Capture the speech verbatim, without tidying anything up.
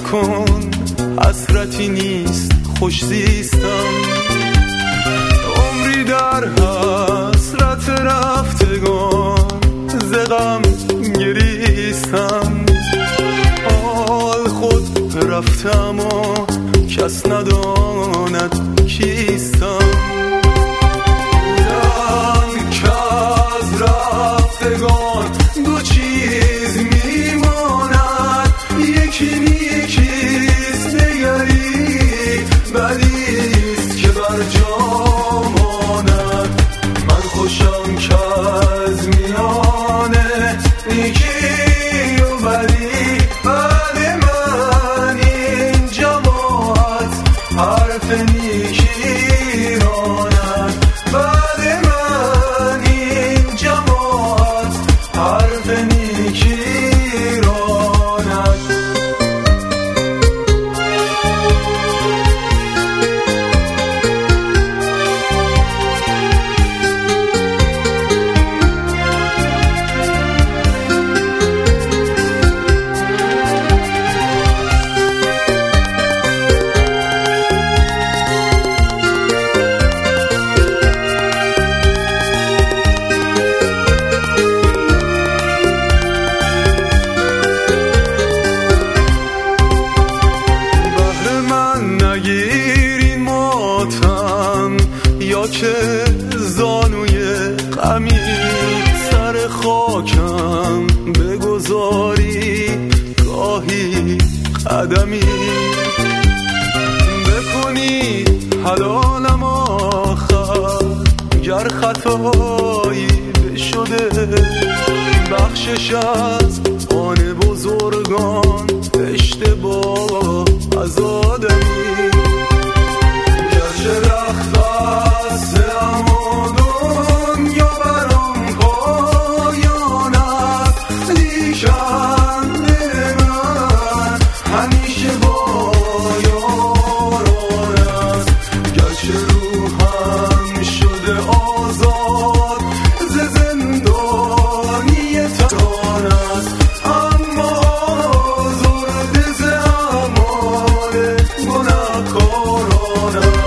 کن، حسرتی نیست خوش زیستم. عمری در حسرت رفتگان ز غم گریستم. حال خود رفتم و کس نداند کیستم. بودن که از رفتگان دو چیز میماند، یکی نیکیست دگری بدیست که بر جا ماند. من خوشم که از میانه نیکی و بدی بعد من این جماعت حرف نیکی راند. بعد من این جماعت حرف نیکی راند. نگیرین ماتم یا که زانوی غمی سر خاکم بگذاری گاهی قدمی. بکنی حلالم آخر گر خطایی بشده، بخشش از آن بزرگان اشتباه از آدمی. گرچه رخت بسته اما دنیا برام پایان است، لیکن دل من همیشه با یاران است. گرچه روحم شده آزاد ز زندانی تن است، اما زرده ز اعمال گناهکاران است.